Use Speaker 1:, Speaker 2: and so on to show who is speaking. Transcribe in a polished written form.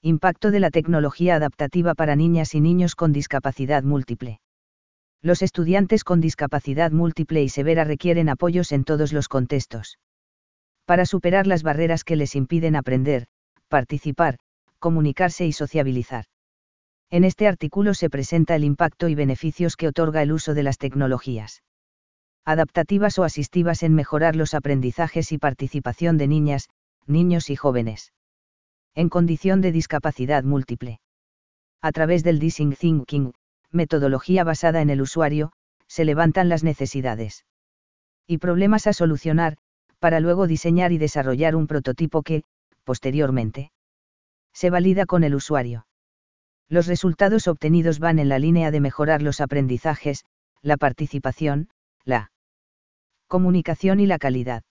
Speaker 1: Impacto de la tecnología adaptativa para niñas y niños con discapacidad múltiple. Los estudiantes con discapacidad múltiple y severa requieren apoyos en todos los contextos. Para superar las barreras que les impiden aprender, participar, comunicarse y sociabilizar. En este artículo se presenta el impacto y beneficios que otorga el uso de las tecnologías adaptativas o asistivas en mejorar los aprendizajes y participación de niñas, niños y jóvenes en condición de discapacidad múltiple. A través del Design Thinking, metodología basada en el usuario, se levantan las necesidades y problemas a solucionar, para luego diseñar y desarrollar un prototipo que, posteriormente, se valida con el usuario. Los resultados obtenidos van en la línea de mejorar los aprendizajes, la participación, la comunicación y la calidad.